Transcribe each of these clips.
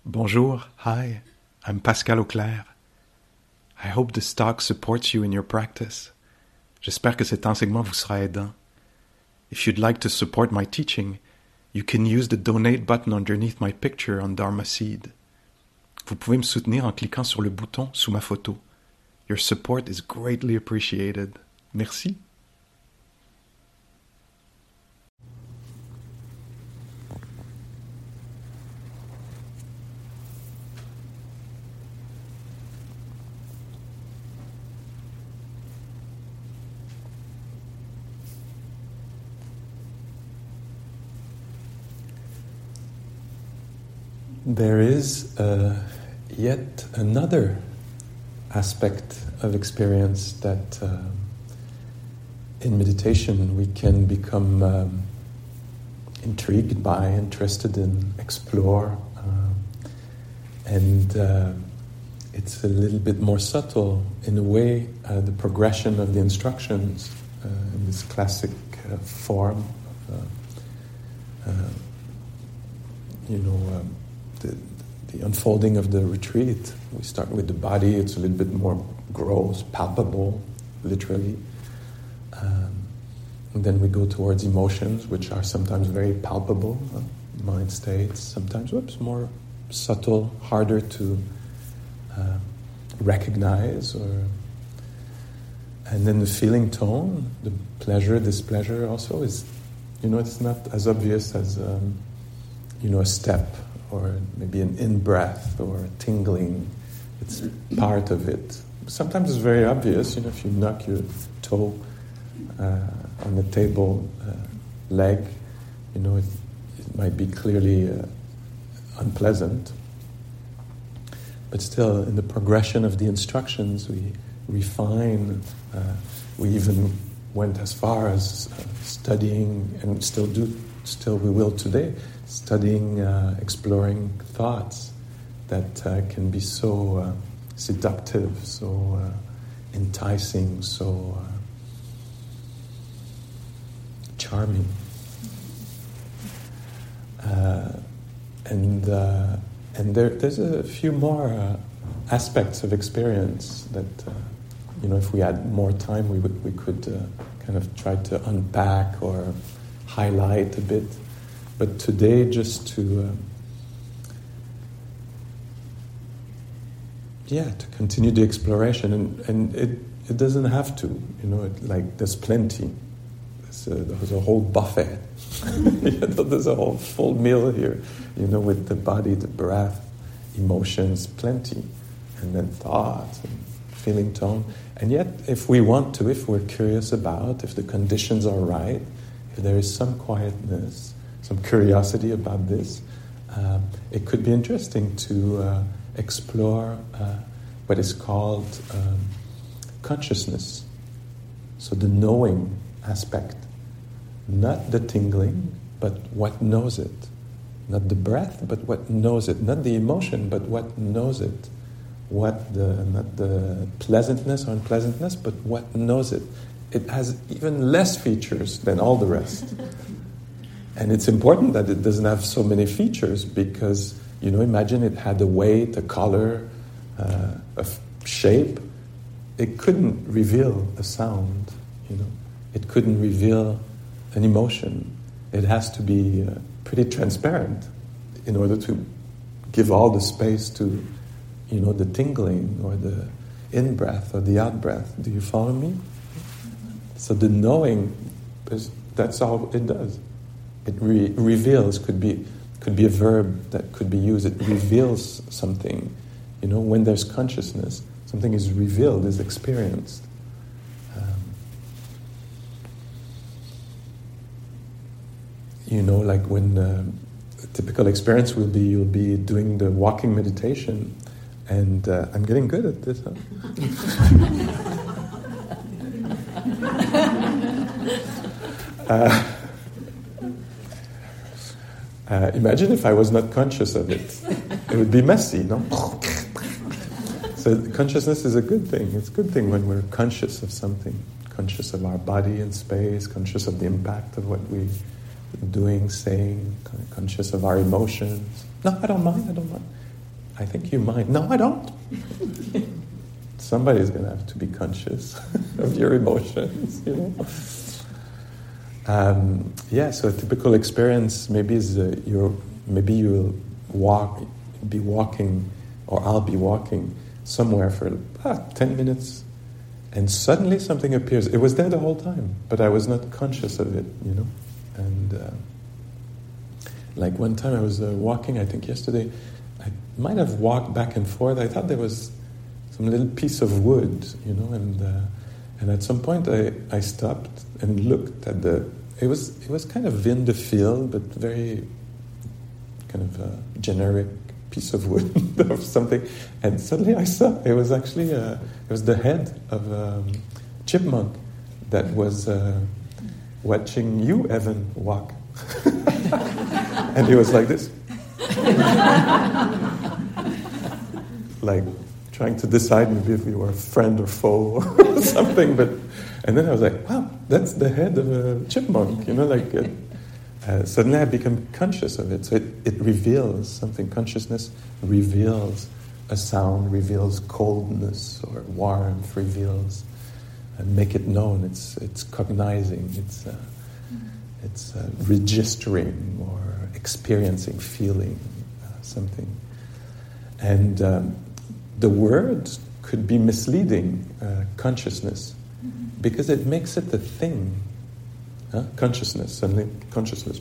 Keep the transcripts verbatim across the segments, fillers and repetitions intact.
Bonjour, hi, I'm Pascal Auclair. I hope this talk supports you in your practice. J'espère que cet enseignement vous sera aidant. If you'd like to support my teaching, you can use the donate button underneath my picture on Dharma Seed. Vous pouvez me soutenir en cliquant sur le bouton sous ma photo. Your support is greatly appreciated. Merci. There is uh, yet another aspect of experience that uh, in meditation we can become um, intrigued by, interested in, explore. Uh, and uh, it's a little bit more subtle in a way, uh, the progression of the instructions uh, in this classic uh, form of, uh, uh, you know, um, The, the unfolding of the retreat. We start with the body, it's a little bit more gross, palpable, literally. Um, and then we go towards emotions, which are sometimes very palpable, uh, mind states, sometimes, whoops, more subtle, harder to uh, recognize. Or, and then the feeling tone, the pleasure, displeasure also is, you know, it's not as obvious as, um, you know, a step, or maybe an in-breath or a tingling. It's part of it. Sometimes it's very obvious, you know, if you knock your toe uh, on the table uh, leg, you know, it, it might be clearly uh, unpleasant. But still, in the progression of the instructions, we refine. Uh, we even went as far as uh, studying, and still do, still we will today, studying, uh, exploring thoughts that uh, can be so uh, seductive, so uh, enticing, so uh, charming. Uh, and uh, and there, there's a few more uh, aspects of experience that, uh, you know, if we had more time, we would we could uh, kind of try to unpack or highlight a bit. But today, just to, uh, yeah, to continue the exploration, and, and it, it doesn't have to, you know, it, like there's plenty. There's a, there's a whole buffet. You know, there's a whole full meal here, you know, with the body, the breath, emotions, plenty, and then thoughts and feeling tone. And yet, if we want to, if we're curious about, if the conditions are right, if there is some quietness, some curiosity about this, uh, it could be interesting to uh, explore uh, what is called um, consciousness. So the knowing aspect, not the tingling, but what knows it. Not the breath, but what knows it. Not the emotion, but what knows it. What the not the pleasantness or unpleasantness, but what knows it. It has even less features than all the rest. And it's important that it doesn't have so many features because, you know, imagine it had a weight, a color, uh, a f- shape. It couldn't reveal a sound, you know. It couldn't reveal an emotion. It has to be uh, pretty transparent in order to give all the space to, you know, the tingling or the in-breath or the out-breath. Do you follow me? So the knowing, is, that's all it does. It re- reveals, could be could be a verb that could be used. It reveals something. You know, when there's consciousness, something is revealed, is experienced. Um, you know, like when uh, a typical experience will be, you'll be doing the walking meditation, and uh, I'm getting good at this, huh? uh, Uh, imagine if I was not conscious of it. It would be messy, no? So consciousness is a good thing. It's a good thing when we're conscious of something, conscious of our body and space, conscious of the impact of what we doing, saying, conscious of our emotions. No, I don't mind, I don't mind. I think you might. No, I don't. Somebody's going to have to be conscious of your emotions, you know. Um, yeah, so a typical experience maybe is uh, you're maybe you'll walk, be walking, or I'll be walking somewhere for ah, ten minutes, and suddenly something appears. It was there the whole time, but I was not conscious of it, you know. And uh, like one time I was uh, walking, I think yesterday, I might have walked back and forth. I thought there was some little piece of wood, you know, and uh, and at some point I, I stopped and looked at the. It was it was kind of in the field, but very kind of a generic piece of wood or something. And suddenly I saw it was actually uh, it was the head of a chipmunk that was uh, watching you, Evan, walk, and he was like this. Like trying to decide maybe if we were a friend or foe or something, but and then I was like, wow, that's the head of a chipmunk, you know, like uh, uh, suddenly I become conscious of it. So it, it reveals something. Consciousness reveals a sound, reveals coldness or warmth, reveals and make it known. It's it's cognizing, it's uh, it's uh, registering or experiencing, feeling uh, something. And um, the word could be misleading, uh, consciousness, because it makes it a thing. Huh? Consciousness, suddenly consciousness.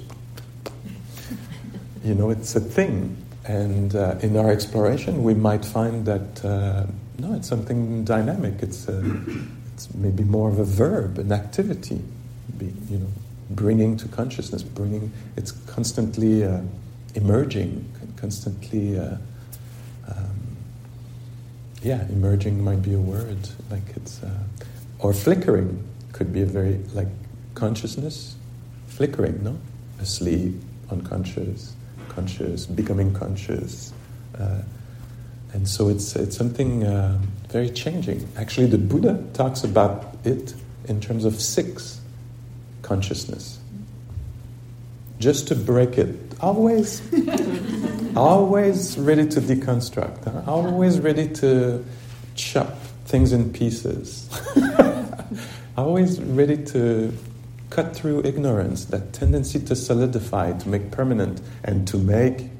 You know, it's a thing. And uh, in our exploration, we might find that, uh, no, it's something dynamic. It's, uh, it's maybe more of a verb, an activity. Be, you know, bringing to consciousness, bringing, it's constantly uh, emerging, constantly... Uh, Um, yeah, emerging might be a word, like it's, uh, or flickering could be a very, like consciousness, flickering, no? Asleep, unconscious, conscious, becoming conscious. Uh, and so it's it's something uh, very changing. Actually, the Buddha talks about it in terms of six consciousness. Just to break it, always... Always ready to deconstruct, huh? Always ready to chop things in pieces. Always ready to cut through ignorance, that tendency to solidify, to make permanent, and to make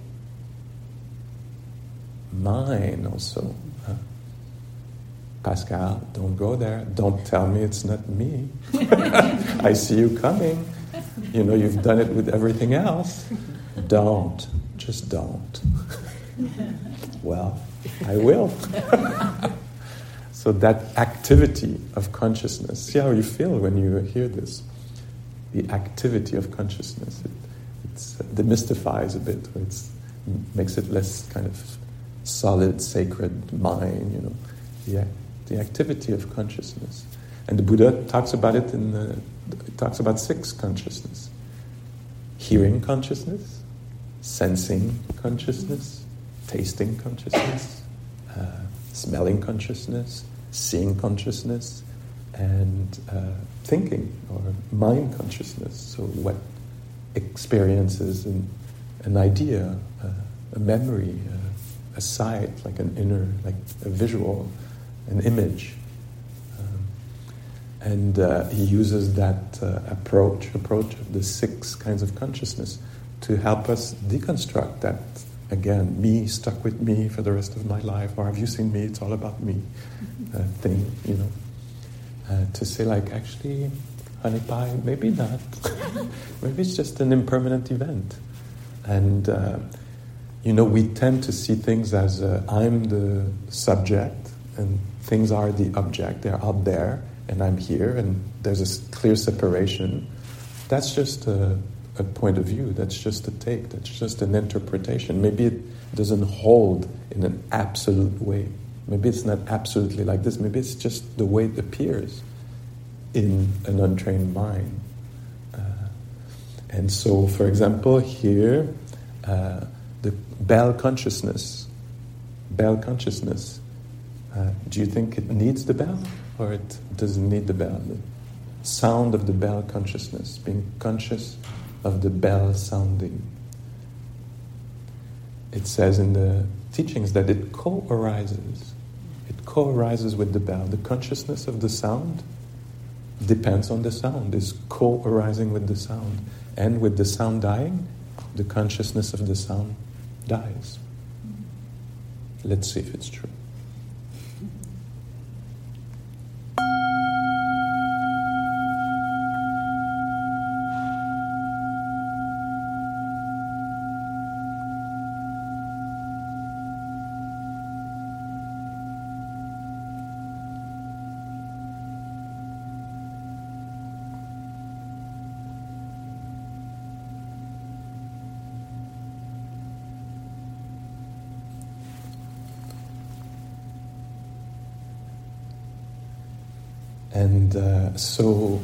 mine also. Huh? Pascal, don't go there. Don't tell me it's not me. I see you coming. You know, you've done it with everything else. Don't. Just don't. Well, I will. So that activity of consciousness, see how you feel when you hear this. The activity of consciousness, it it's, it demystifies a bit. It makes it less kind of solid, sacred mind, you know. The, the activity of consciousness. And the Buddha talks about it in the, it talks about six consciousness. Hearing consciousness, sensing consciousness, tasting consciousness, uh, smelling consciousness, seeing consciousness, and uh, thinking or mind consciousness. So what experiences an, an idea, uh, a memory, uh, a sight, like an inner, like a visual, an image. Um, and uh, he uses that uh, approach, approach of the six kinds of consciousness to help us deconstruct that, again, me stuck with me for the rest of my life, or have you seen me, it's all about me, uh, thing, you know. Uh, to say like, actually, honey pie, maybe not. Maybe it's just an impermanent event. And, uh, you know, we tend to see things as uh, I'm the subject, and things are the object. They're out there, and I'm here, and there's a clear separation. That's just a... a point of view, that's just a take, that's just an interpretation. Maybe it doesn't hold in an absolute way. Maybe it's not absolutely like this. Maybe it's just the way it appears in an untrained mind. Uh, and so, for example, here, uh, the bell consciousness, bell consciousness, uh, do you think it needs the bell or it doesn't need the bell? The sound of the bell consciousness, being conscious of the bell sounding. it says in the teachings that it co-arises. It co-arises with the bell. The consciousness of the sound depends on the sound, is co-arising with the sound. And with the sound dying, the consciousness of the sound dies. Let's see if it's true. And uh, so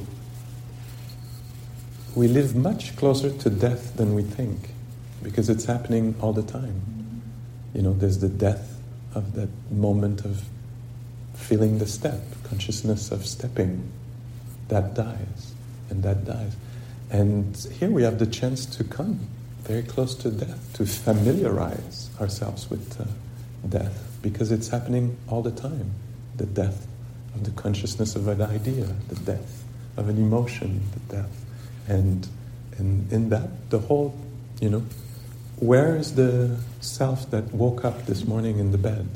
we live much closer to death than we think, because it's happening all the time. You know, there's the death of that moment of feeling the step, consciousness of stepping. That dies, and that dies. And here we have the chance to come very close to death, to familiarize ourselves with uh, death, because it's happening all the time, the death of the consciousness of an idea, the death of an emotion, the death. And, and in that, the whole, you know, where is the self that woke up this morning in the bed?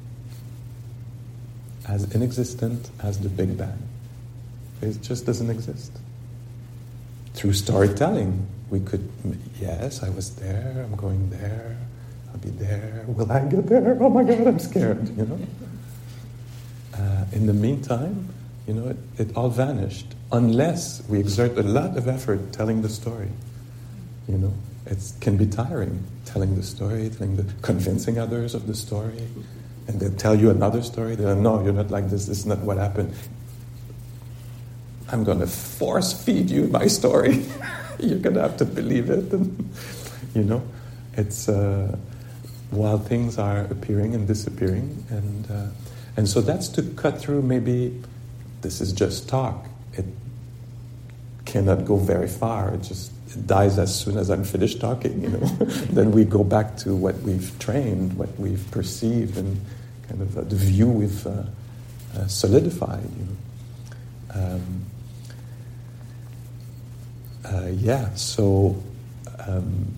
As inexistent as the Big Bang. It just doesn't exist. Through storytelling, we could, yes, I was there, I'm going there, I'll be there, will I get there? Oh my God, I'm scared, you know? Uh, in the meantime, you know, it, it all vanished, unless we exert a lot of effort telling the story. You know, it can be tiring, telling the story, telling the, convincing others of the story, and they'll tell you another story. They'll, no, you're not like this, this is not what happened. I'm going to force feed you my story. You're going to have to believe it. And, you know, it's, uh, while things are appearing and disappearing, and... Uh, And so that's to cut through maybe, this is just talk. It cannot go very far. It just it dies as soon as I'm finished talking, you know. Then we go back to what we've trained, what we've perceived, and kind of uh, the view we've uh, uh, solidified, you know. Um, uh, yeah, so... Um,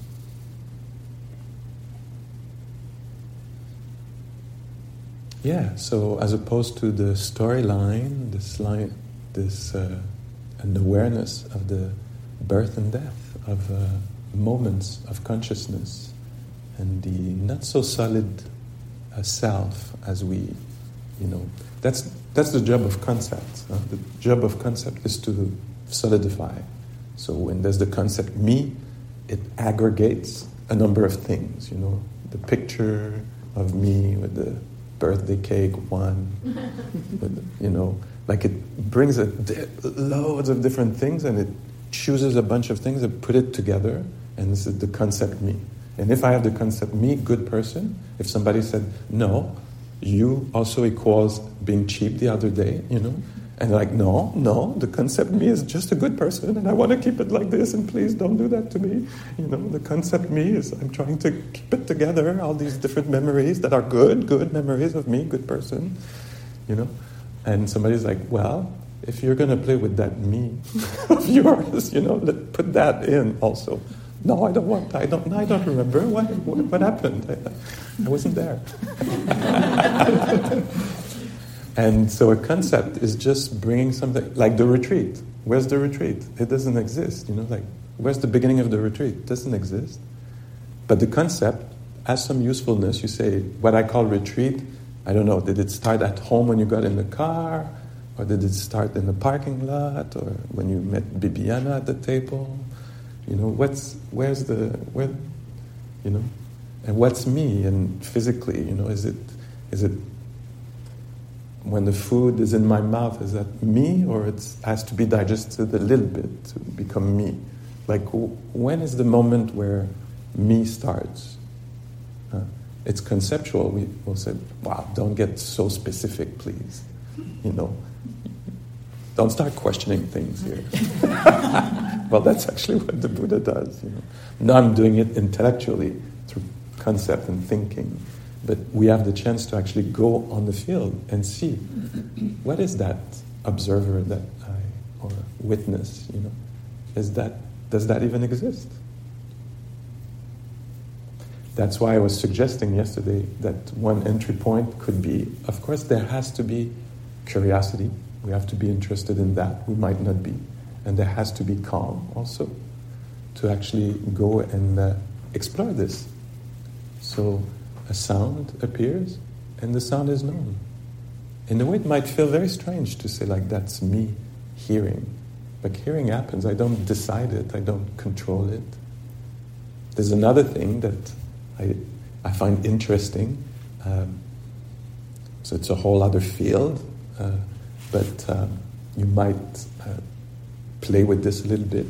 Yeah, so as opposed to the storyline, this line, this uh, an awareness of the birth and death of uh, moments of consciousness, and the not so solid uh, self as we, you know, that's that's the job of concepts. Uh, the job of concept is to solidify. So when there's the concept me, it aggregates a number of things. You know, the picture of me with the birthday cake, one, with, you know, like it brings a di- loads of different things, and it chooses a bunch of things and put it together, and this is the concept me. And if I have the concept me, good person, if somebody said, no, you also equals being cheap the other day, you know, and like, no, no, the concept me is just a good person, and I want to keep it like this, and please don't do that to me. You know, the concept me is I'm trying to keep it together, all these different memories that are good, good memories of me, good person, you know. And somebody's like, well, if you're going to play with that me of yours, you know, let, put that in also. No, I don't want that. I don't, I don't remember. What, what, what happened? I, I wasn't there. And so a concept is just bringing something, like the retreat. Where's the retreat? It doesn't exist, you know, like, where's the beginning of the retreat? It doesn't exist. But the concept has some usefulness. You say, what I call retreat, I don't know, did it start at home when you got in the car? Or did it start in the parking lot? Or when you met Bibiana at the table? You know, what's, where's the, where, you know? And what's me? And physically, you know, is it, is it, when the food is in my mouth, is that me, or it has to be digested a little bit to become me? Like, when is the moment where me starts? Uh, it's conceptual. We will say, wow, don't get so specific, please. You know, don't start questioning things here. Well, that's actually what the Buddha does. You know, now I'm doing it intellectually through concept and thinking. But we have the chance to actually go on the field and see what is that observer that I, or witness, you know, is that, does that even exist? That's why I was suggesting yesterday that one entry point could be, of course, there has to be curiosity. We have to be interested in that. We might not be. And there has to be calm also to actually go and uh, explore this. So a sound appears and the sound is known. In a way, it might feel very strange to say, like, that's me hearing. But hearing happens. I don't decide it. I don't control it. There's another thing that I, I find interesting. Um, so it's a whole other field. Uh, but um, you might uh, play with this a little bit.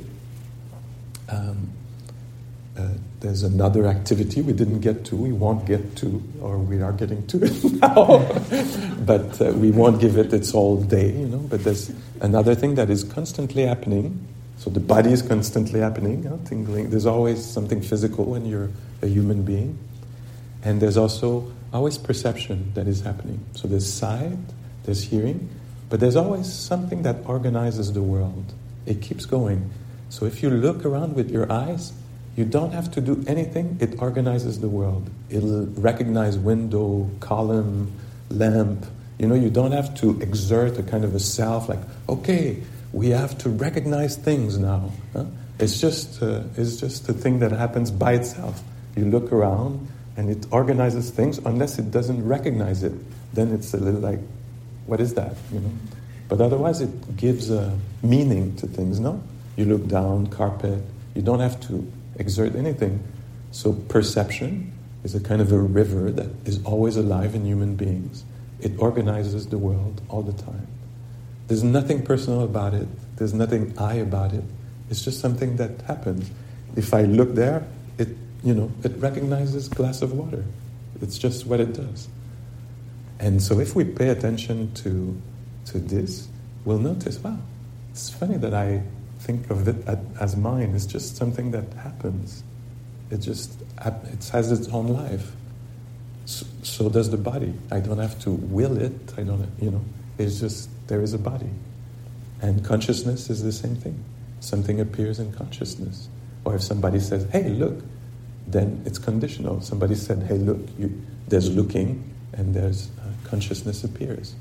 Um, uh, there's another activity we didn't get to, we won't get to, or we are getting to it now. But uh, we won't give it its whole day, you know. But there's another thing that is constantly happening. So the body is constantly happening, you know, tingling. There's always something physical when you're a human being. And there's also always perception that is happening. So there's sight, there's hearing, but there's always something that organizes the world. It keeps going. So if you look around with your eyes, you don't have to do anything. It organizes the world. It'll recognize window, column, lamp. You know, you don't have to exert a kind of a self like, okay, we have to recognize things now. Huh? It's just uh, it's just a thing that happens by itself. You look around and it organizes things unless it doesn't recognize it. Then it's a little like, what is that? You know. But otherwise, it gives a meaning to things. No, you look down, carpet. You don't have to exert anything. So perception is a kind of a river that is always alive in human beings. It organizes the world all the time. There's nothing personal about it. There's nothing I about it. It's just something that happens. If I look there, it you know it recognizes a glass of water. It's just what it does. And so if we pay attention to to this, we'll notice, wow, it's funny that I think of it as mine. It's just something that happens. It just it has its own life. So, so does the body. I don't have to will it. I don't, you know. It's just there is a body, and consciousness is the same thing. Something appears in consciousness. Or if somebody says, "Hey, look," then it's conditional. Somebody said, "Hey, look," you, there's looking, and there's uh, consciousness appears.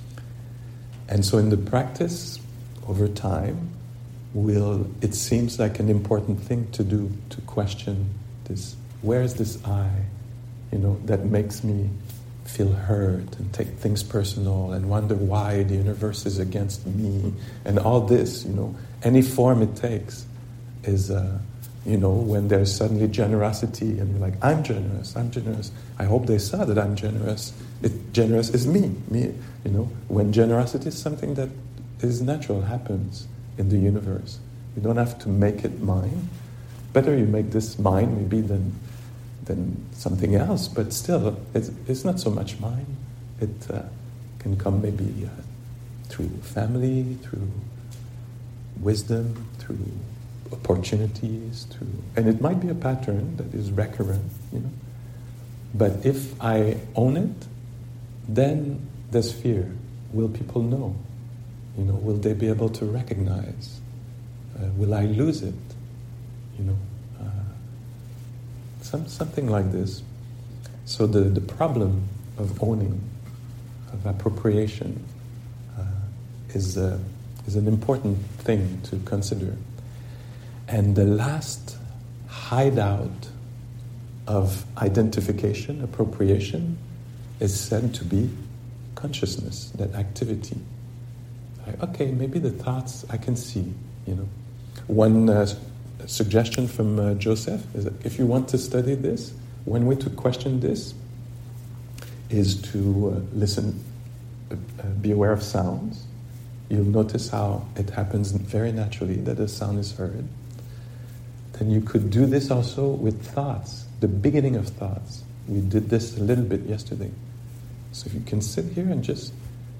And so in the practice, over time, will it seems like an important thing to do, to question this. Where is this I, you know, that makes me feel hurt and take things personal and wonder why the universe is against me and all this, you know, any form it takes is, uh, you know, when there's suddenly generosity and you're like, I'm generous, I'm generous. I hope they saw that I'm generous. It, generous is me, me, you know. When generosity is something that is natural, happens in the universe. You don't have to make it mine. Better you make this mine maybe than than something else, but still, it's, it's not so much mine. It uh, can come maybe uh, through family, through wisdom, through opportunities, through, and it might be a pattern that is recurrent, you know. But if I own it, then there's fear. Will people know? You know, will they be able to recognize? Uh, will I lose it? You know. Some, something like this. So the, the problem of owning, of appropriation, uh, is, uh, is an important thing to consider. And the last hideout of identification, appropriation, is said to be consciousness, that activity. Like, okay, maybe the thoughts I can see, you know. One uh, suggestion from uh, Joseph is that if you want to study this, one way to question this is to uh, listen, uh, be aware of sounds. You'll notice how it happens very naturally that a sound is heard. Then you could do this also with thoughts, the beginning of thoughts. We did this a little bit yesterday. So if you can sit here and just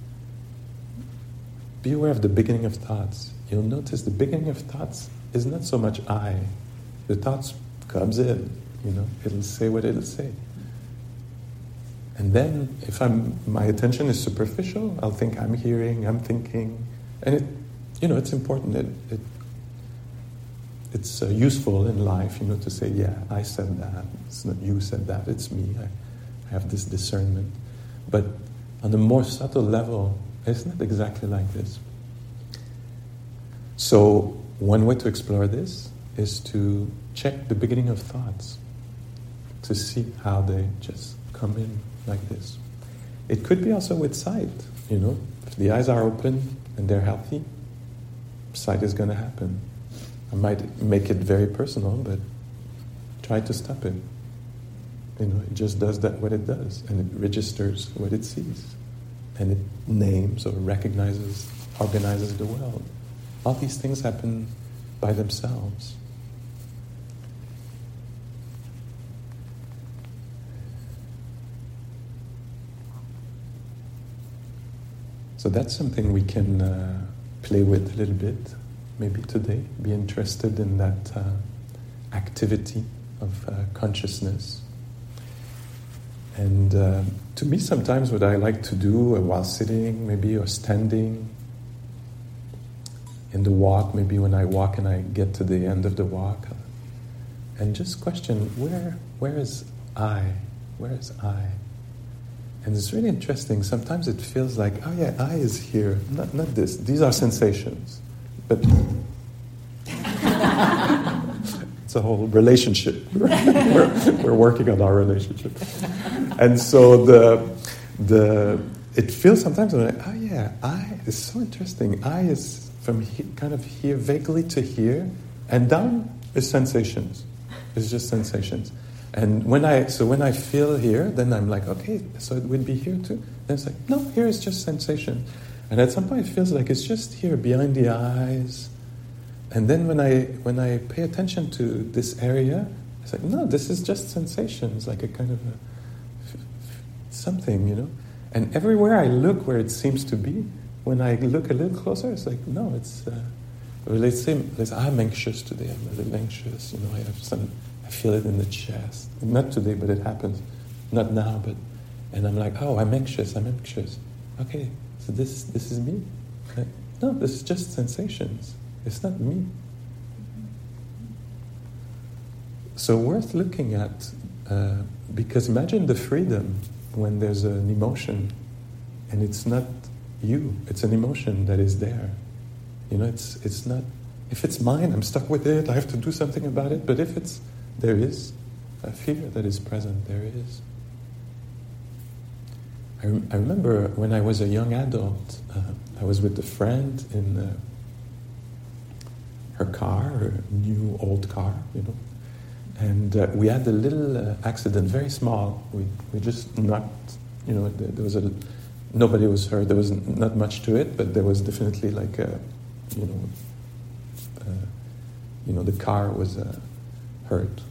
be aware of the beginning of thoughts, you'll notice the beginning of thoughts is not so much I. The thoughts comes in, you know, it'll say what it'll say. And then, if I'm, my attention is superficial, I'll think I'm hearing, I'm thinking, and it, you know, it's important. It, it it's uh, useful in life, you know, to say, yeah, I said that. It's not you said that. It's me. I, I have this discernment. But on a more subtle level, it's not exactly like this. So one way to explore this is to check the beginning of thoughts, to see how they just come in like this. It could be also with sight, you know. If the eyes are open and they're healthy, sight is going to happen. I might make it very personal, but try to stop it. You know, it just does that what it does, and it registers what it sees, and it names or recognizes, organizes the world. All these things happen by themselves. So that's something we can uh, play with a little bit, maybe today. Be interested in that uh, activity of uh, consciousness. And uh, to me, sometimes what I like to do uh, while sitting, maybe, or standing, in the walk, maybe when I walk and I get to the end of the walk, uh, and just question, where, where is I? Where is I? And it's really interesting. Sometimes it feels like, oh yeah, I is here. Not, not this. These are sensations. But it's a whole relationship. we're, we're working on our relationship. And so the the it feels sometimes like, oh yeah, I is so interesting. I is from he, kind of here, vaguely to here, and down is sensations. It's just sensations. And when I so when I feel here, then I'm like, okay, so it would be here too. Then it's like, no, here is just sensation. And at some point it feels like it's just here behind the eyes. And then when I when I pay attention to this area, it's like, no, this is just sensations, like a kind of a, f- f- something, you know. And everywhere I look where it seems to be, when I look a little closer, it's like, no, it's. Uh, let's say, let's, I'm anxious today. I'm a little anxious, you know. I have some. I feel it in the chest. Not today, but it happens. Not now, but... And I'm like, oh, I'm anxious, I'm anxious. Okay, so this this is me? Like, no, this is just sensations. It's not me. So worth looking at, uh, because imagine the freedom when there's an emotion and it's not you, it's an emotion that is there. You know, it's it's not... If it's mine, I'm stuck with it, I have to do something about it, but if it's... There is a fear that is present. There is. I, rem- I remember when I was a young adult, uh, I was with a friend in uh, her car, her new old car, you know, and uh, we had a little uh, accident, very small. We we just knocked, you know, there, there was a nobody was hurt. There was not much to it, but there was definitely like a, you know, uh, you know, the car was. Uh, hurt.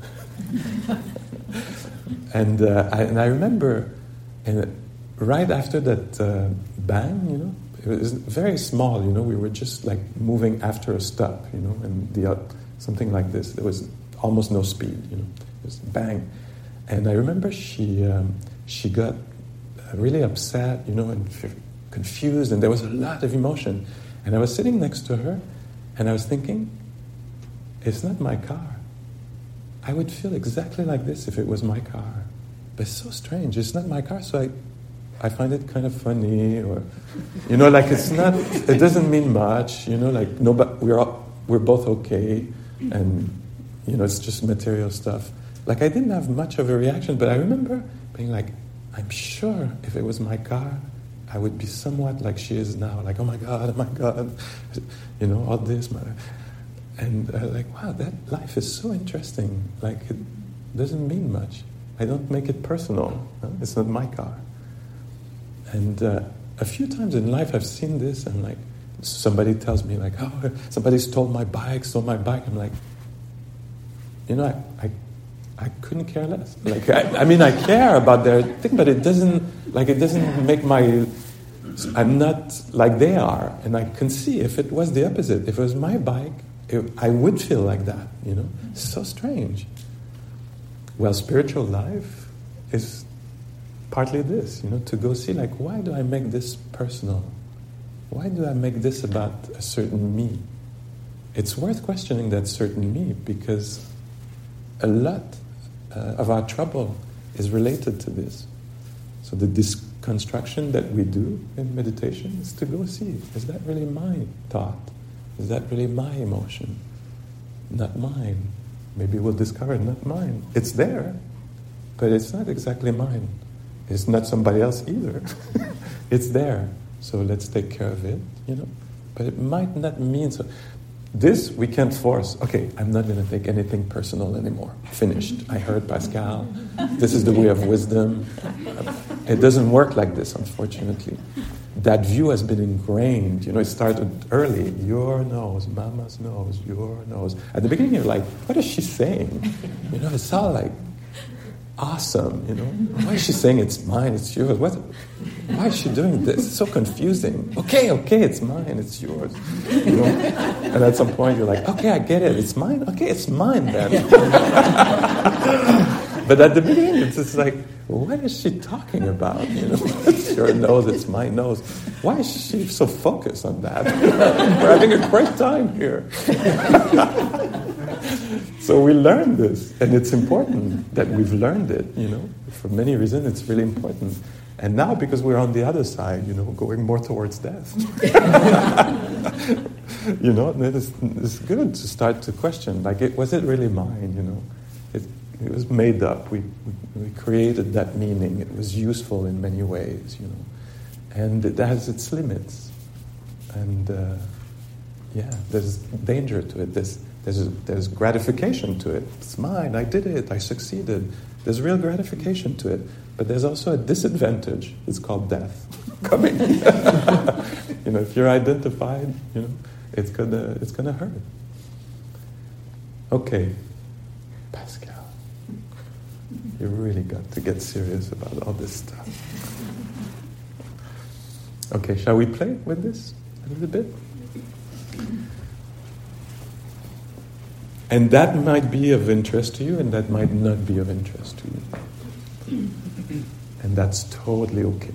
and, uh, I, and I remember and right after that uh, bang, you know, it was very small, you know, we were just like moving after a stop, you know, and the uh, something like this. There was almost no speed, you know, it was bang. And I remember she um, she got really upset, you know, and f- confused, and there was a lot of emotion. And I was sitting next to her, and I was thinking, it's not my car. I would feel exactly like this if it was my car. But it's so strange. It's not my car, so I I find it kind of funny, or, you know, like it's not, it doesn't mean much, you know, like, no, but we're all, we're both okay, and, you know, it's just material stuff. Like, I didn't have much of a reaction, but I remember being like, I'm sure if it was my car, I would be somewhat like she is now, like, oh my God, oh my God, you know, all this, my... And uh, like, wow, that life is so interesting. Like, it doesn't mean much. I don't make it personal. Huh? It's not my car. And uh, a few times in life I've seen this, and like, somebody tells me like, oh, somebody stole my bike, stole my bike. I'm like, you know, I I, I couldn't care less. Like, I, I mean, I care about their thing, but it doesn't, like, it doesn't make my, I'm not like they are. And I can see if it was the opposite. If it was my bike, It, I would feel like that, you know. It's so strange. Well, spiritual life is partly this, you know, to go see, like, why do I make this personal? Why do I make this about a certain me? It's worth questioning that certain me, because a lot uh, of our trouble is related to this. So the deconstruction that we do in meditation is to go see, is that really my thought? Is that really my emotion? Not mine. Maybe we'll discover not mine. It's there, but it's not exactly mine. It's not somebody else either. It's there. So let's take care of it, you know. But it might not mean so. This we can't force. Okay, I'm not going to take anything personal anymore. Finished. I heard Pascal. This is the way of wisdom. It doesn't work like this, unfortunately. That view has been ingrained. You know, it started early. Your nose, mama's nose, your nose. At the beginning, you're like, what is she saying? You know, it's all like awesome, you know. Why is she saying it's mine, it's yours? What? Why is she doing this? It's so confusing. Okay, okay, it's mine, it's yours. You know? And at some point, you're like, okay, I get it. It's mine? Okay, it's mine then. But at the beginning, it's just like, what is she talking about? You know, it's your nose, it's my nose. Why is she so focused on that? We're having a great time here. So we learn this, and it's important that we've learned it, you know. For many reasons, it's really important. And now, because we're on the other side, you know, going more towards death, you know, it's, it's good to start to question, like, it, was it really mine, you know? It, it was made up. We, we, we created that meaning. It was useful in many ways, you know. And it has its limits. And, uh, yeah, there's danger to it. There's, there's, there's gratification to it. It's mine. I did it. I succeeded. There's real gratification to it. But there's also a disadvantage. It's called death coming. You know, if you're identified, you know, it's gonna, it's gonna hurt. Okay, Pascal. You really got to get serious about all this stuff. Okay, shall we play with this a little bit? And that might be of interest to you, and that might not be of interest to you. And that's totally okay.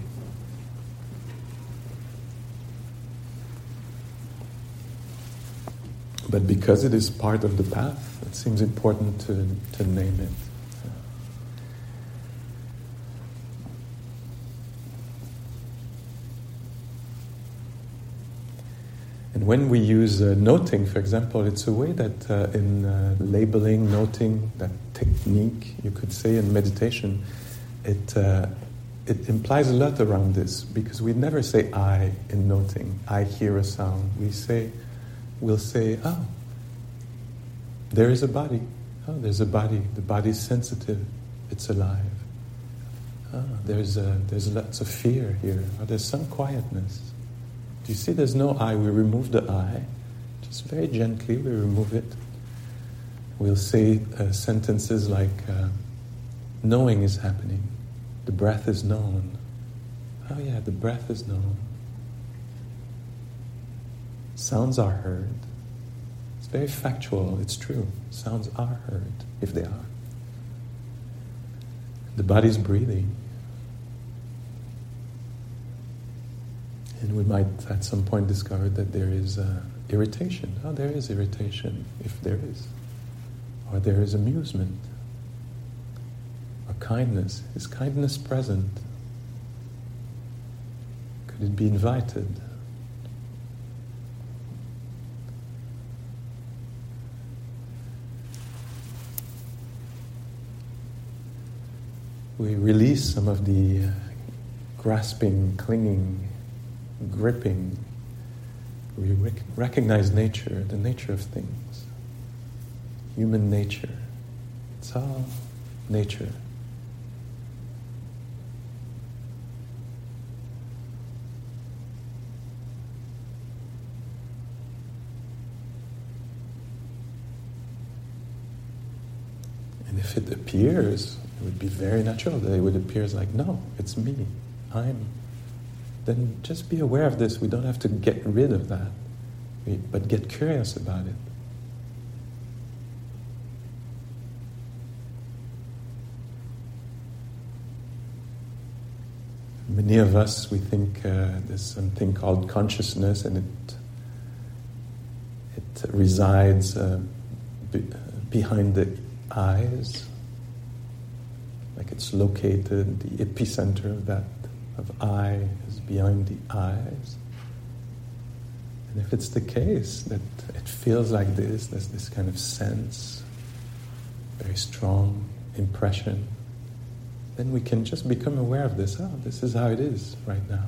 But because it is part of the path, it seems important to, to name it. And when we use uh, noting, for example, it's a way that uh, in uh, labeling, noting, that technique, you could say, in meditation, it uh, it implies a lot around this, because we never say I in noting. I hear a sound. We say, we'll say, oh, there is a body. Oh, there's a body. The body is sensitive. It's alive. Oh, there's a, there's lots of fear here. Oh, there's some quietness. Do you see there's no I? We remove the I. Just very gently we remove it. We'll say uh, sentences like, uh, knowing is happening. The breath is known. Oh yeah, the breath is known. Sounds are heard. It's very factual, it's true. Sounds are heard, if they are. The body's breathing. And we might at some point discover that there is uh, irritation. Oh, there is irritation, if there is. Or there is amusement. Or kindness. Is kindness present? Could it be invited? We release some of the uh, grasping, clinging, gripping. We rec- recognize nature, the nature of things. Human nature. It's all nature. And if it appears, it would be very natural that it would appear as like, no, it's me. I'm. Then just be aware of this. We don't have to get rid of that, we, but get curious about it. Many of us, we think uh, there's something called consciousness, and it it resides uh, be, behind the eyes, like it's located. The epicenter of that of eye is behind the eyes. And if it's the case that it feels like this, there's this kind of sense, very strong impression, then we can just become aware of this. Oh, this is how it is right now.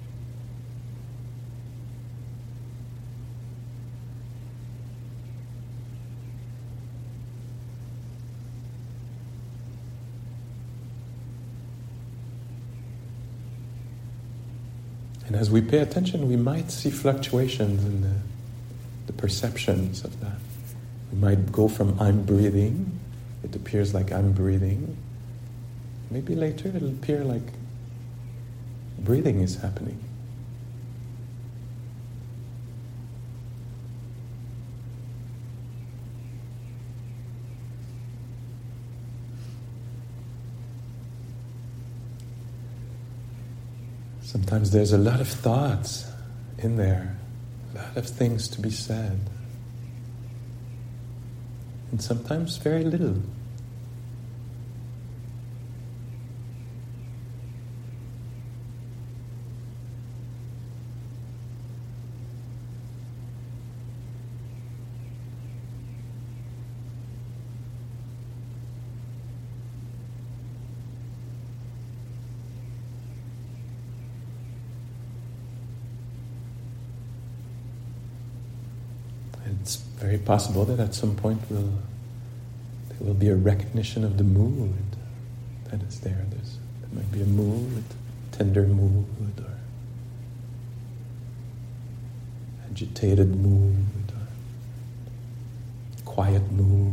And as we pay attention, we might see fluctuations in the, the perceptions of that. We might go from I'm breathing, it appears like I'm breathing. Maybe later it'll appear like breathing is happening. Sometimes there's a lot of thoughts in there, a lot of things to be said, and sometimes very little. It's very possible that at some point we'll, there will be a recognition of the mood that is there. There's, there might be a mood, tender mood, or agitated mood, or quiet mood.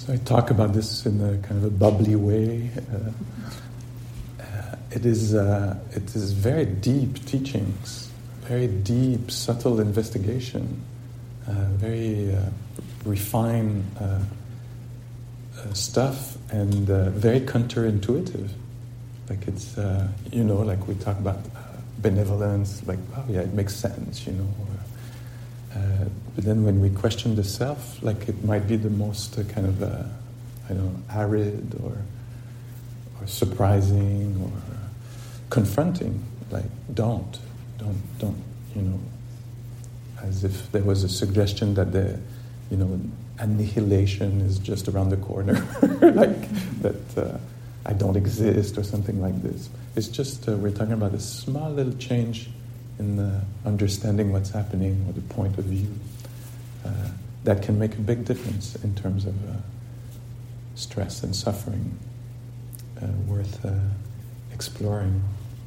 So I talk about this in a kind of a bubbly way. Uh, uh, it is uh, it is very deep teachings, very deep, subtle investigation, uh, very uh, refined uh, uh, stuff, and uh, very counterintuitive. Like it's uh, you know, like we talk about uh, benevolence. Like, oh yeah, it makes sense, you know. Or, uh, but then when we question the self, like it might be the most uh, kind of, uh, I don't know, arid or or surprising or confronting. Like, don't, don't, don't, you know, as if there was a suggestion that the, you know, annihilation is just around the corner, like that uh, I don't exist or something like this. It's just, uh, we're talking about a small little change in uh, understanding what's happening or the point of view uh, that can make a big difference in terms of uh, stress and suffering, uh, worth uh, exploring.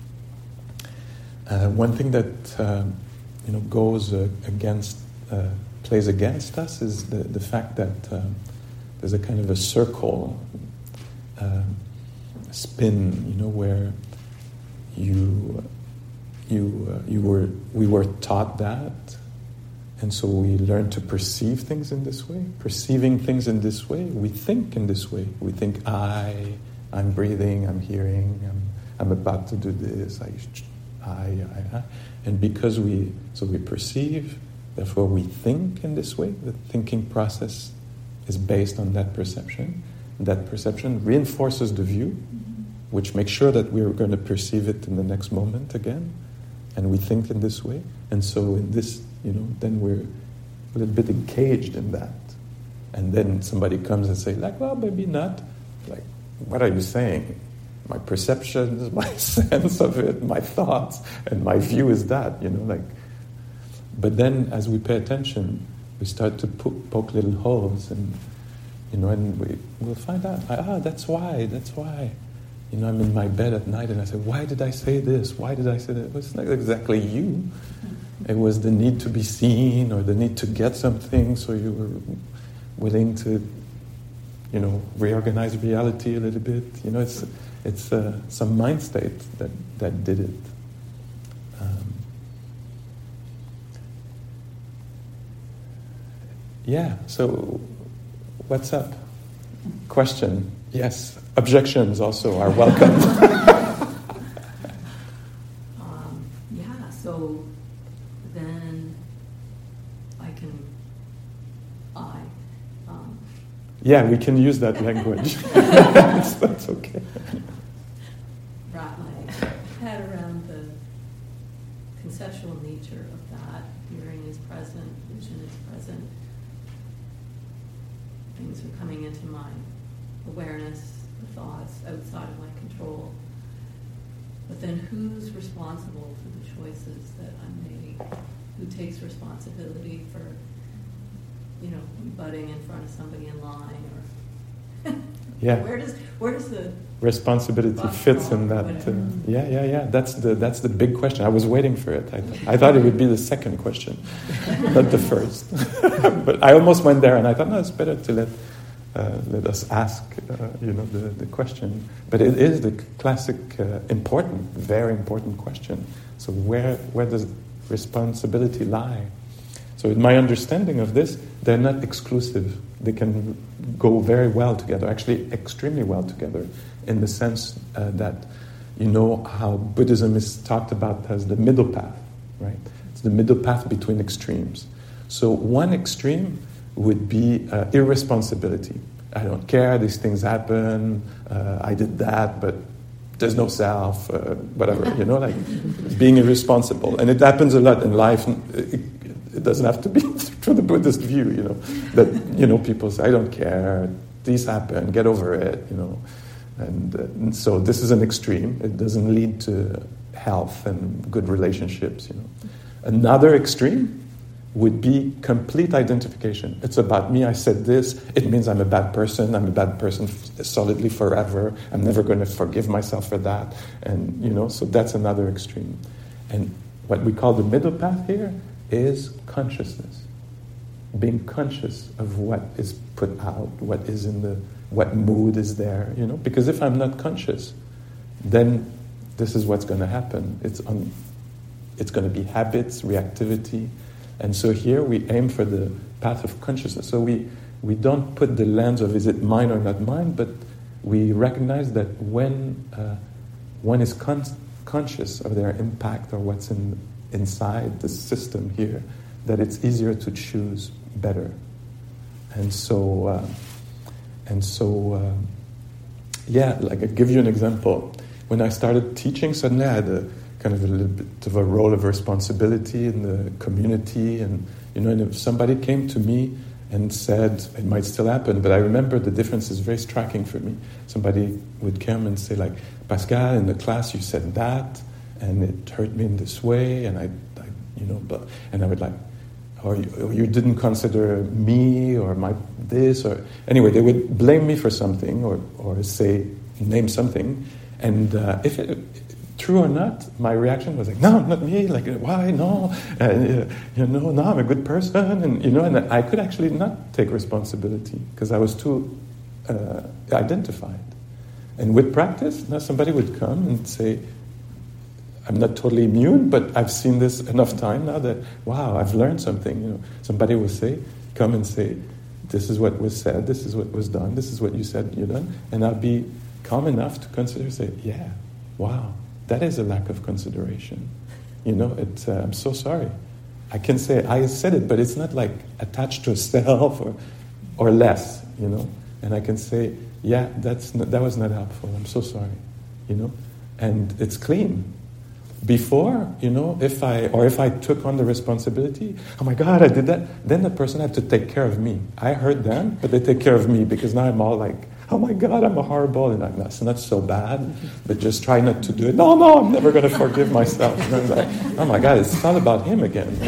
Uh, one thing that uh, you know goes uh, against, uh, plays against us is the, the fact that uh, there's a kind of a circle, uh, a spin, you know, where you you uh, you were we were taught that, and so we learn to perceive things in this way. Perceiving things in this way, we think in this way. We think I, I'm breathing, I'm hearing, I'm I'm about to do this. I. I, I, I, and because we, so we perceive, therefore we think in this way. The thinking process is based on that perception. That perception reinforces the view, which makes sure that we're going to perceive it in the next moment again, and we think in this way. And so in this, you know, then we're a little bit encaged in that. And then somebody comes and say, like, well, maybe not. Like, what are you saying? My perceptions, my sense of it, my thoughts, and my view is that, you know, like. But then, as we pay attention, we start to po- poke little holes, and you know, and we we'll find out. Ah, that's why. That's why. You know, I'm in my bed at night, and I say, "Why did I say this? Why did I say that?" Well, it's not exactly you. It was the need to be seen, or the need to get something, so you were willing to, you know, reorganize reality a little bit. You know, it's. It's uh, some mind state that, that did it. Um, yeah, so what's up? Question? Yes. Objections also are welcome. um, yeah, so then I can, I. Um. Yeah, we can use that language. that's, that's okay. Wrap my head around the conceptual nature of that. Hearing is present, vision is present. Things are coming into my awareness, the thoughts outside of my control. But then who's responsible for the choices that I make? Who takes responsibility for, you know, butting in front of somebody in line, or yeah. where does where does the responsibility fits in that? Uh, yeah, yeah, yeah. That's the that's the big question. I was waiting for it. I, th- I thought it would be the second question, not the first. But I almost went there, and I thought, no, it's better to let uh, let us ask, uh, you know, the, the question. But it is the classic, uh, important, very important question. So where where does responsibility lie? So in my understanding of this, they're not exclusive. They can go very well together, actually extremely well together, in the sense uh, that, you know how Buddhism is talked about as the middle path, right? It's the middle path between extremes. So one extreme would be uh, irresponsibility. I don't care, these things happen, uh, I did that, but there's no self, uh, whatever, you know, like being irresponsible. And it happens a lot in life. It, it doesn't have to be through the Buddhist view, you know, that, you know, people say, I don't care, these happen, get over it, you know. And, uh, and so this is an extreme. It doesn't lead to health and good relationships, you know. Another extreme would be complete identification. It's about me, I said this, it means I'm a bad person, I'm a bad person solidly forever, I'm never going to forgive myself for that. And, you know, so that's another extreme. And what we call the middle path here is consciousness. being conscious of what is put out, what is in the, what mood is there, you know? Because if I'm not conscious, then this is what's going to happen. It's on, it's going to be habits, reactivity, and so here we aim for the path of consciousness. So we we don't put the lens of is it mine or not mine, but we recognize that when uh, one is con- conscious of their impact or what's in inside the system here, that it's easier to choose better. And so, uh, and so, uh, yeah, like I'll give you an example. When I started teaching, suddenly I had a kind of a little bit of a role of responsibility in the community, and you know, and if somebody came to me and said, it might still happen, but I remember the difference is very striking for me. Somebody would come and say, like, Pascal, in the class you said that, and it hurt me in this way, and I, I you know, but, and I would like, or you, or you didn't consider me or my this, or anyway, they would blame me for something, or or say, name something, and uh, if it, true or not, my reaction was like, no, not me, like, why, no, uh, you know, no, I'm a good person, and, you know, and I could actually not take responsibility, because I was too uh, identified. And with practice, now somebody would come and say, I'm not totally immune, but I've seen this enough time now that, wow, I've learned something, you know. Somebody will say, come and say, this is what was said, this is what was done, this is what you said you've done, and I'll be calm enough to consider, say, yeah, wow, that is a lack of consideration. You know, it's, uh, I'm so sorry. I can say, I said it, but it's not like attached to a self or or less, you know. And I can say, yeah, that's not, that was not helpful. I'm so sorry, you know. And it's clean. Before, you know, if I, or if I took on the responsibility, oh my God, I did that, then the person had to take care of me. I hurt them, but they take care of me, because now I'm all like, oh my God, I'm a horrible, and I'm not, it's not so bad, but just try not to do it. No, no, I'm never going to forgive myself. And I'm like, oh my God, it's all about him again. You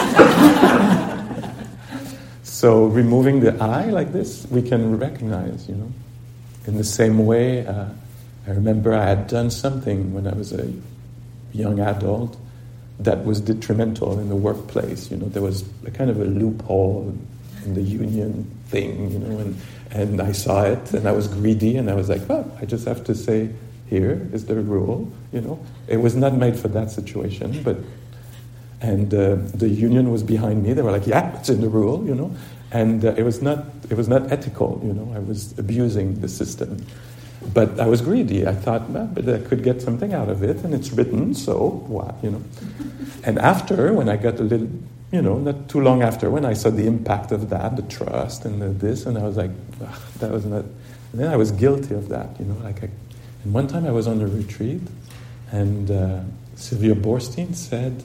know? So removing the I like this, we can recognize, you know. In the same way, uh, I remember I had done something when I was a young adult that was detrimental in the workplace. You know, there was a kind of a loophole in the union thing, you know, and And I saw it, and I was greedy, and I was like, well, I just have to say, here is the rule, you know. It was not made for that situation, but, and uh, the union was behind me. They were like, yeah, it's in the rule, you know. And uh, it was not, it was not ethical, you know. I was abusing the system. But I was greedy. I thought, well, but I could get something out of it, and it's written, so what, you know. And after, when I got a little... You know, not too long after, when I saw the impact of that, the trust and the this, and I was like, that was not. And then I was guilty of that, you know. Like, I, and one time I was on a retreat, and uh, Sylvia Boorstein said,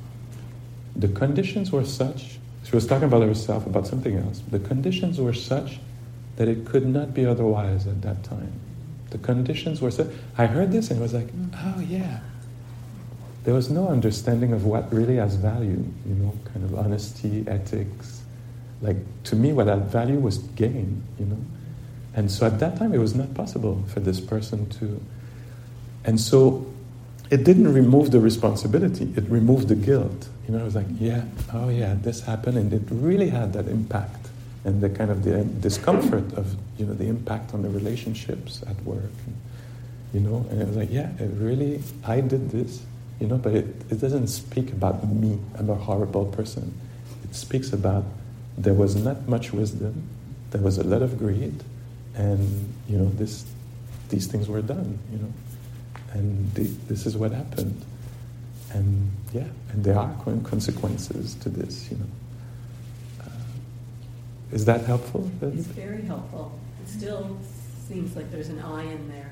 the conditions were such. She was talking about herself, about something else. The conditions were such that it could not be otherwise at that time. The conditions were such. I heard this and I was like, oh yeah. There was no understanding of what really has value, you know, kind of honesty, ethics. Like, to me, what had value was gain, you know. And so at that time, it was not possible for this person to... And so it didn't remove the responsibility, it removed the guilt. You know, I was like, yeah, oh yeah, this happened, and it really had that impact, and the kind of the discomfort of, you know, the impact on the relationships at work. And, you know, and it was like, yeah, it really, I did this. You know, but it, it doesn't speak about me, I'm a horrible person. It speaks about there was not much wisdom, there was a lot of greed, and, you know, this, these things were done, you know. And the, this is what happened. And, yeah, and there are consequences to this, you know. Uh, is that helpful? It's very helpful. It still seems like there's an I in there.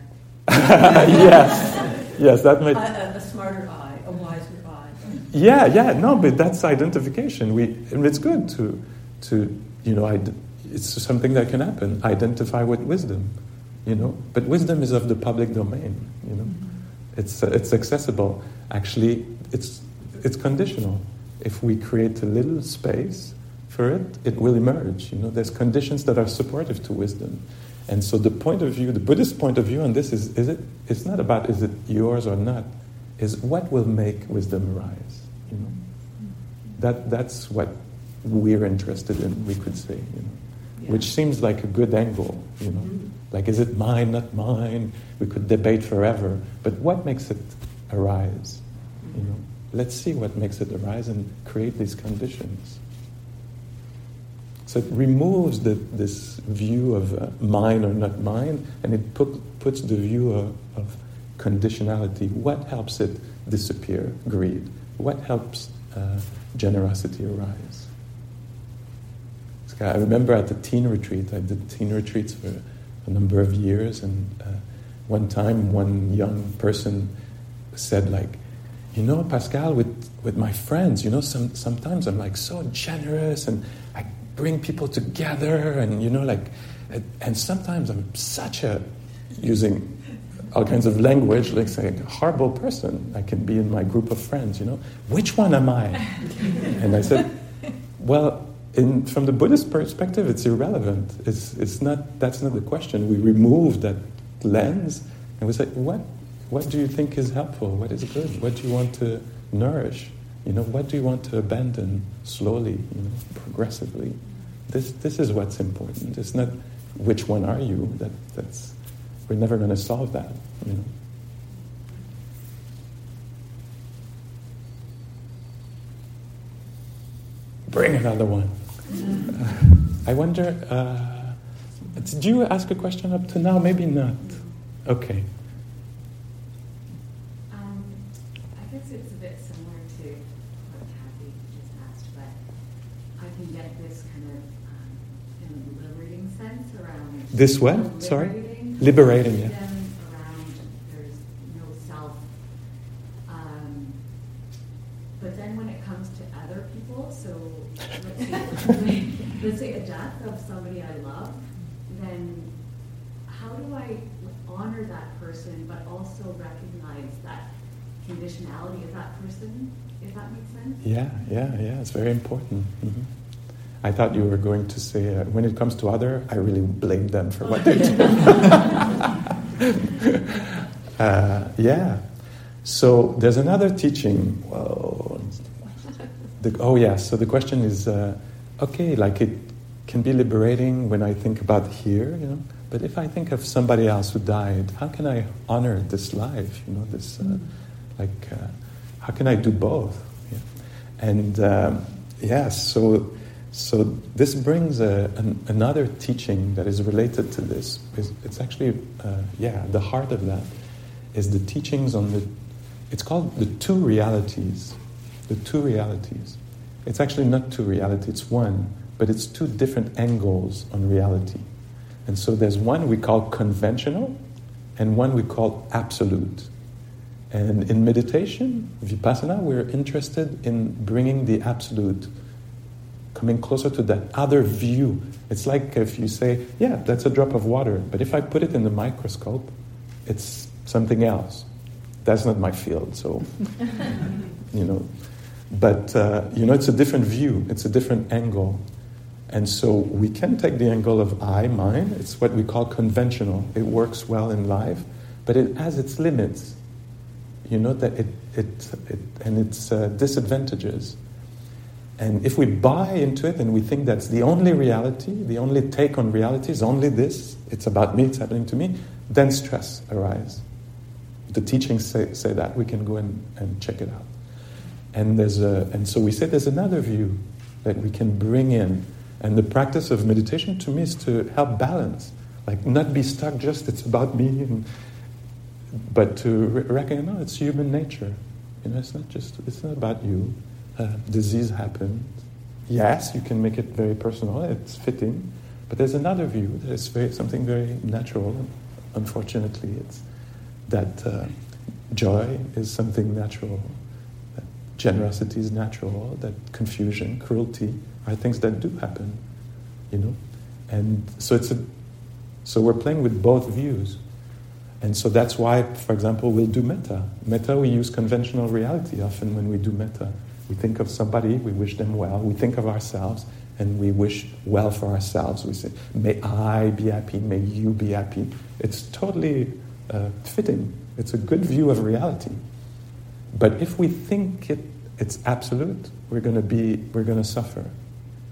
yes, yes, that might... A, a smarter I, a wiser I. Yeah, yeah, no, but that's identification. We, and it's good to, to you know, id- it's something that can happen. Identify with wisdom, you know. But wisdom is of the public domain, you know. Mm-hmm. It's uh, it's accessible. Actually, it's it's conditional. If we create a little space for it, it will emerge. You know, there's conditions that are supportive to wisdom. And so the point of view, the Buddhist point of view on this is, is it, it's not about is it yours or not, is what will make wisdom arise, you know. That, that's what we're interested in, we could say, you know, Yeah. which seems like a good angle, you know. Mhm. Like, is it mine, not mine? We could debate forever, but what makes it arise? You know, let's see what makes it arise and create these conditions. So it removes the, this view of uh, mine or not mine, and it put, puts the view of, of conditionality. What helps it disappear? Greed. What helps uh, generosity arise? So I remember at the teen retreat, I did teen retreats for a number of years, and uh, one time one young person said, like, you know, Pascal, with, with my friends, you know, some, sometimes I'm like so generous and I bring people together, and, you know, like, and, and sometimes I'm such a, using all kinds of language, like saying, a horrible person I can be in my group of friends, you know. Which one am I? And I said, well, in, from the Buddhist perspective, it's irrelevant. It's, it's not, that's not the question. We remove that lens and we say, what, what do you think is helpful? What is good? What do you want to nourish? You know, what do you want to abandon slowly, you know, progressively? This, this is what's important. It's not which one are you. That, that's, we're never going to solve that, you know. Bring another one. Uh, I wonder, uh, did you ask a question up to now? Maybe not. Okay. Um, I guess it's a bit similar to what Kathy just asked, but I can get this kind of um, kind of liberating sense around... This what? Liberating, Sorry? Liberating, yeah. Around there's no self. Um, but then when it comes to other people, so let's say, let's say a death of somebody I love, then how do I honor that person but also recognize that conditionality of that person, if that makes sense? Yeah, yeah, yeah, it's very important. Mm-hmm. I thought you were going to say, uh, when it comes to other, I really blame them for what they do. uh, yeah. So there's another teaching. Whoa. The, oh, yeah, so the question is, uh, okay, like it can be liberating when I think about here, you know, but if I think of somebody else who died, how can I honor this life, you know, this, uh, like, uh, how can I do both? Yeah. And, um, yeah, so... So this brings a, an, another teaching that is related to this. It's, it's actually, uh, yeah, the heart of that is the teachings on the, it's called the two realities. The two realities. It's actually not two realities, it's one, but it's two different angles on reality. And so there's one we call conventional and one we call absolute. And in meditation, Vipassana, we're interested in bringing the absolute, coming closer to that other view. It's like if you say, yeah, that's a drop of water, but if I put it in the microscope, it's something else. That's not my field, so, you know. But, uh, you know, it's a different view, it's a different angle. And so we can take the angle of I, mine, it's what we call conventional. It works well in life, but it has its limits. You know, that it, it, it and its uh, disadvantages. And if we buy into it and we think that's the only reality, the only take on reality is only this, it's about me, it's happening to me, then stress arises. The teachings say, say that. We can go and, and check it out. And there's a, and so we say there's another view that we can bring in. And the practice of meditation to me is to help balance. Like not be stuck just, it's about me, and, but to re- recognize, no, it's human nature. You know, it's not just, it's not about you. Uh, disease happens. Yes, you can make it very personal, it's fitting, but there's another view that is very, something very natural. Unfortunately, it's that uh, joy is something natural, that generosity is natural, that confusion, cruelty are things that do happen, you know. And so it's a, so we're playing with both views. And so that's why, for example, we'll do metta. Metta, we use conventional reality often when we do metta. We think of somebody, we wish them well. We think of ourselves, and we wish well for ourselves. We say, may I be happy, may you be happy. It's totally uh, fitting. It's a good view of reality. But if we think it, it's absolute, we're going to be, we're going to suffer.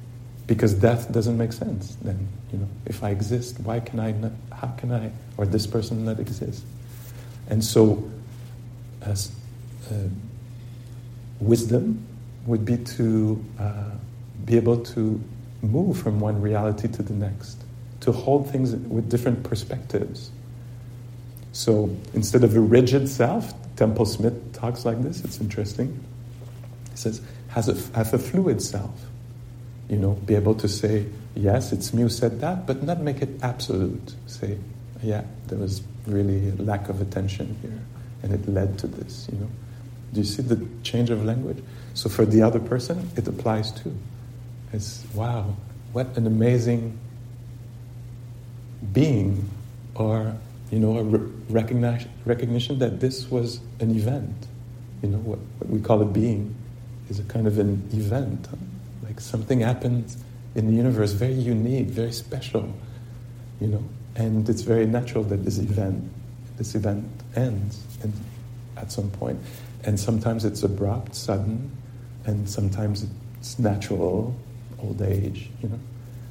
because death doesn't make sense. Then, you know, if I exist, why can I not? How can I, or this person, not exist? And so, as uh, wisdom would be to uh, be able to move from one reality to the next, to hold things with different perspectives. So instead of a rigid self, Temple Smith talks like this, it's interesting. He says, has a, have a fluid self. You know, be able to say, yes, it's me who said that, but not make it absolute. Say, yeah, there was really a lack of attention here, and it led to this, you know. Do you see the change of language? So for the other person, it applies too. It's, wow, what an amazing being, or, you know, a re- recognition, recognition that this was an event. You know, what, what we call a being is a kind of an event. Huh? Like something happens in the universe, very unique, very special, you know, and it's very natural that this event, this event ends and at some point. And sometimes it's abrupt, sudden, and sometimes it's natural, old age, you know.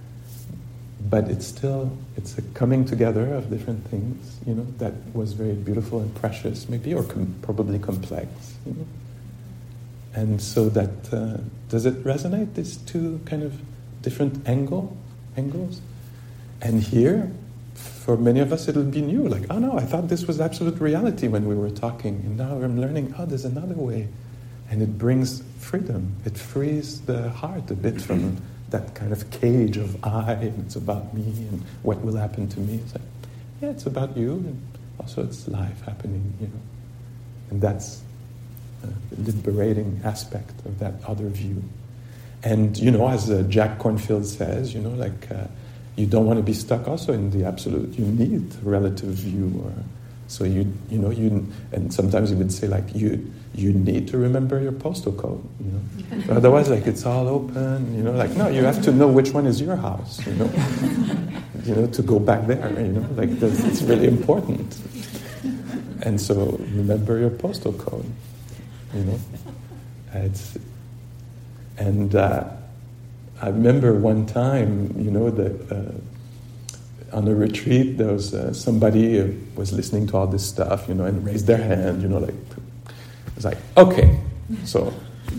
But it's still, it's a coming together of different things, you know, that was very beautiful and precious, maybe, or com- probably complex, you know. And so that, uh, does it resonate, these two kind of different angle, angles? And here, for many of us, it'll be new, like, oh no, I thought this was absolute reality when we were talking, and now I'm learning, oh, there's another way. And it brings freedom. It frees the heart a bit from that kind of cage of I, and it's about me, and what will happen to me. It's like, yeah, it's about you, and also it's life happening, you know. And that's a liberating aspect of that other view. And, you know, as uh, Jack Kornfield says, you know, like, uh, you don't want to be stuck also in the absolute. You need relative view, or so you you know you. And sometimes you would say like you you need to remember your postal code, you know. Otherwise, like it's all open, you know. Like no, you have to know which one is your house, you know. You know, to go back there, you know. Like that's, it's really important. And so remember your postal code, you know. It's and. Uh, I remember one time, you know, that uh, on a retreat, there was uh, somebody who was listening to all this stuff, you know, and raised their hand, you know, like, it was like, okay, so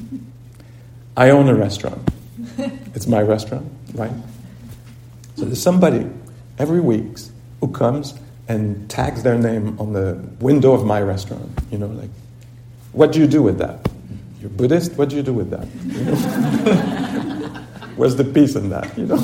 I own a restaurant. It's my restaurant, right? So there's somebody every week who comes and tags their name on the window of my restaurant, you know, like, what do you do with that? You're Buddhist, what do you do with that? You know? Where's the peace in that, you know?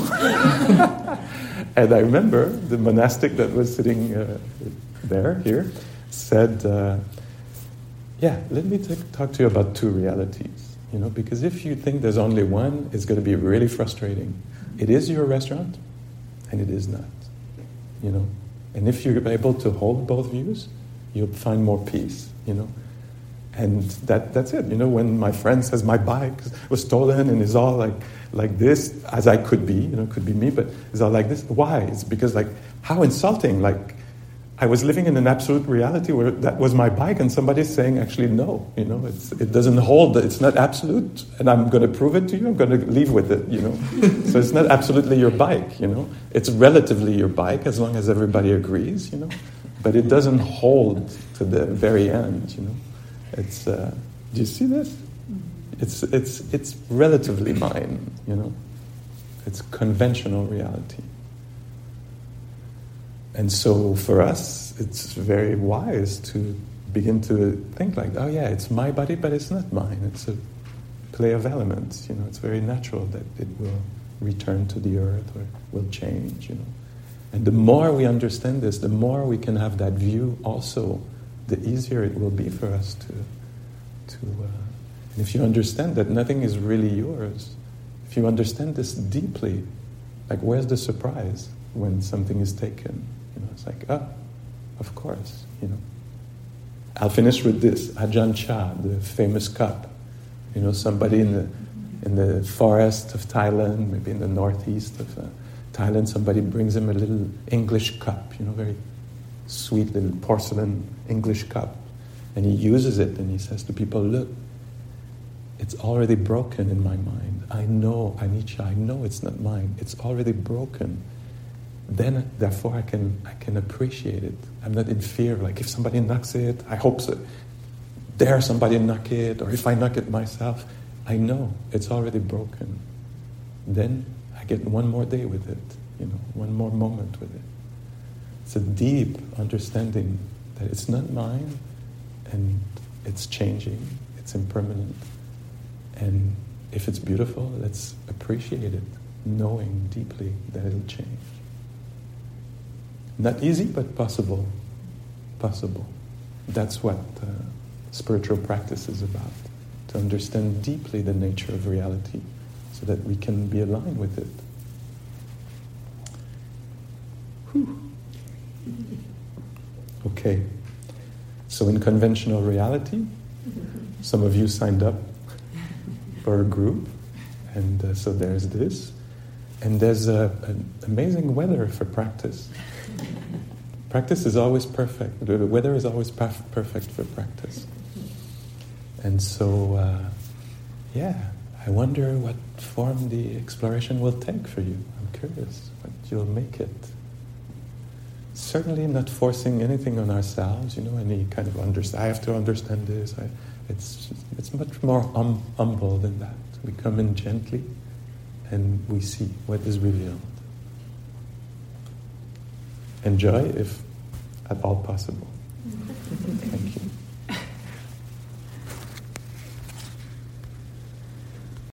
And I remember the monastic that was sitting uh, there, here, said, uh, yeah, let me t- talk to you about two realities, you know, because if you think there's only one, it's going to be really frustrating. It is your restaurant, and it is not, you know. And if you're able to hold both views, you'll find more peace, you know. And that that's it. You know, when my friend says my bike was stolen and is all like like this, as I could be, you know, could be me, but is all like this. Why? It's because like how insulting. Like I was living in an absolute reality where that was my bike, and somebody's saying actually no. You know, it's it doesn't hold. It's not absolute, and I'm going to prove it to you. I'm going to leave with it. You know, so it's not absolutely your bike. You know, it's relatively your bike as long as everybody agrees. You know, but it doesn't hold to the very end. You know. It's. Uh, do you see this? It's it's it's relatively mine, you know. It's conventional reality, and so for us, it's very wise to begin to think like, oh yeah, it's my body, but it's not mine. It's a play of elements, you know. It's very natural that it will return to the earth or will change, you know. And the more we understand this, the more we can have that view also, the easier it will be for us to, to. Uh, and if you understand that nothing is really yours, if you understand this deeply, like where's the surprise when something is taken? You know, it's like, oh, of course, you know. I'll finish with this, Ajahn Chah, the famous cup. You know, somebody in the in the forest of Thailand, maybe in the northeast of uh, Thailand, somebody brings him a little English cup, you know, very sweet little porcelain English cup. And he uses it and he says to people, look, it's already broken in my mind. I know, anicca, I know it's not mine. It's already broken. Then, therefore, I can I can appreciate it. I'm not in fear. Like if somebody knocks it, I hope so. Dare somebody knock it, or if I knock it myself, I know it's already broken. Then I get one more day with it, you know, one more moment with it. It's a deep understanding that it's not mine, and it's changing, it's impermanent. And if it's beautiful, let's appreciate it, knowing deeply that it'll change. Not easy, but possible. Possible. That's what uh, spiritual practice is about. To understand deeply the nature of reality so that we can be aligned with it. Whew. Okay. So in conventional reality, some of you signed up for a group, and uh, so there's this. And there's a, an amazing weather for practice. Practice is always perfect. The weather is always perf- perfect for practice. And so, uh, yeah, I wonder what form the exploration will take for you. I'm curious what you'll make it. Certainly not forcing anything on ourselves, you know, any kind of understand. I have to understand this. I, it's it's much more hum, humble than that. We come in gently, and we see what is revealed. Enjoy if at all possible.